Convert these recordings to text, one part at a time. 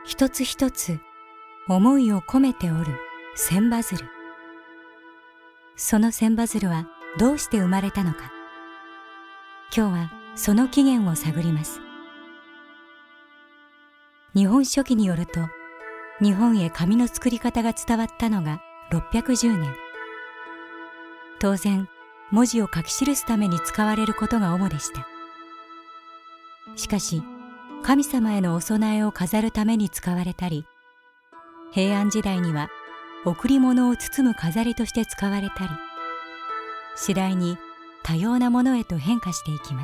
一つ一つ思いを込めて織る千羽鶴。その千羽鶴はどうして生まれたのか。今日はその起源を探ります。日本書紀によると、日本へ紙の作り方が伝わったのが610年。当然、文字を書き記すために使われることが主でした。しかし、神様へのお供えを飾るために使われたり、平安時代には贈り物を包む飾りとして使われたり、次第に多様なものへと変化していきます。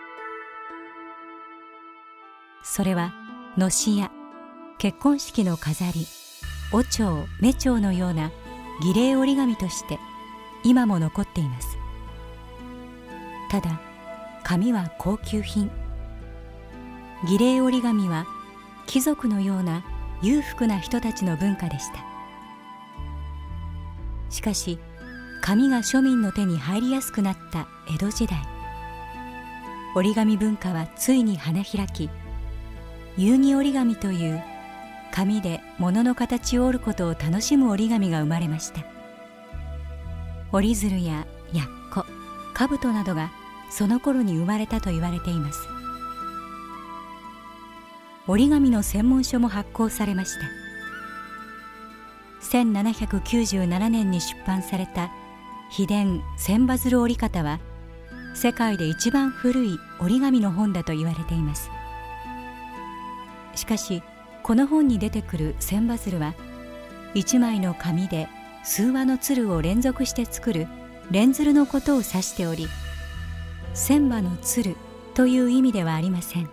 それはのしや結婚式の飾り、お蝶、目蝶のような儀礼折り紙として今も残っています。ただ、紙は高級品。儀礼折り紙は貴族のような裕福な人たちの文化でした。しかし、紙が庶民の手に入りやすくなった江戸時代、折り紙文化はついに花開き、遊戯折り紙という紙で物の形を折ることを楽しむ折り紙が生まれました。折り鶴ややっこ、兜などがその頃に生まれたと言われています。折り紙の専門書も発行されました。1797年に出版された秘伝千羽鶴折り方は、世界で一番古い折り紙の本だと言われています。しかし、この本に出てくる千羽鶴は、一枚の紙で数羽の鶴を連続して作る連鶴のことを指しており、千羽の鶴という意味ではありません。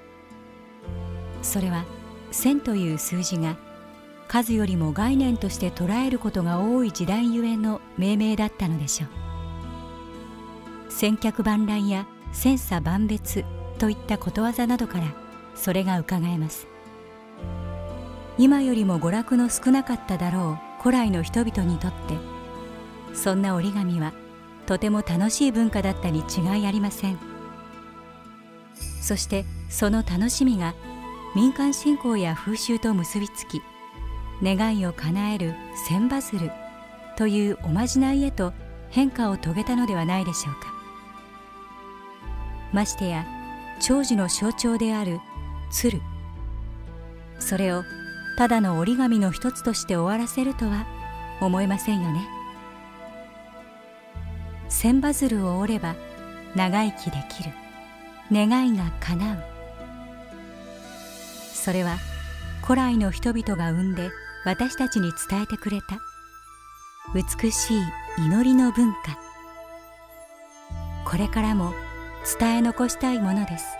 それは千という数字が数よりも概念として捉えることが多い時代ゆえの命名だったのでしょう。千客万来や千差万別といったことわざなどからそれがうかがえます。今よりも娯楽の少なかっただろう古来の人々にとって、そんな折り紙はとても楽しい文化だったに違いありません。そしてその楽しみが民間信仰や風習と結びつき、願いを叶える千羽鶴というおまじないへと変化を遂げたのではないでしょうか。ましてや長寿の象徴である鶴、それをただの折り紙の一つとして終わらせるとは思えませんよね。千羽鶴を折れば長生きできる、願いが叶う。それは古来の人々が生んで私たちに伝えてくれた美しい祈りの文化。これからも伝え残したいものです。